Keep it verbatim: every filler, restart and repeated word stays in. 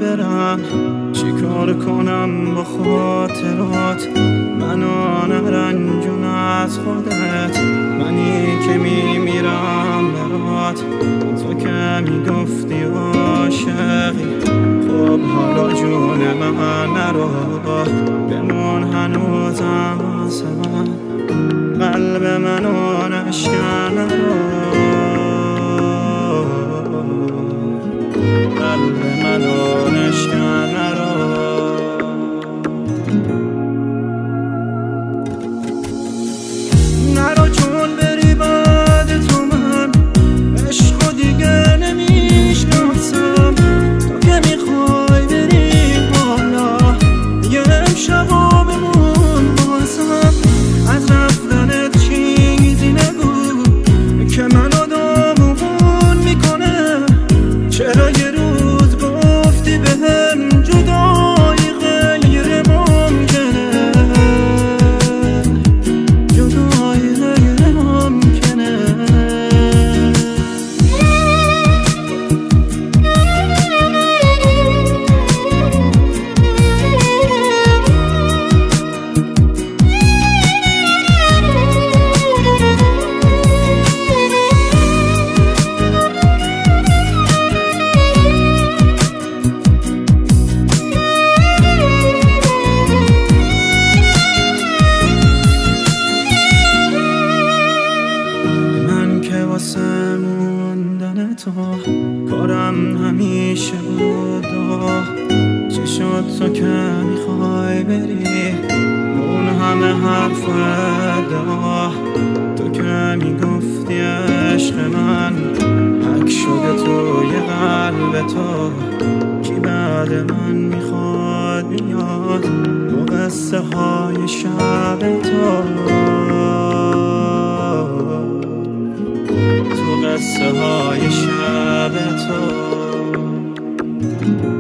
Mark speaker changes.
Speaker 1: برم، چی کار کنم با خاطرات؟ منو نرنجون از خودت، منی که میمیرم برات. تو که میگفتی عاشقی، خب حالا جون من نرو، بمون هنوزم واسه من، قلب منو نشکن نرو، قلب منو نشکن نرو. نرو چون بری بعد تو من عشقو دیگه نمیشناسم. تو که میخوای بری بالا، یه امشبا بمون بازم. از رفتنت چیزی نگو که منو دامون میکنه. چرا یه روز گفتی بهم جدایی غیر ممکنه، جدایی غیر ممکنه. واسه موندن تو کارم همیشه بودا. چی شد تو که میخوای بری، اون همه حرف و ادعا؟ تو که میگفتی عشق من حک شده توی قلب تو، کی بعد من میخواد بیاد تو قصه های شب تو، قصه های شب تو.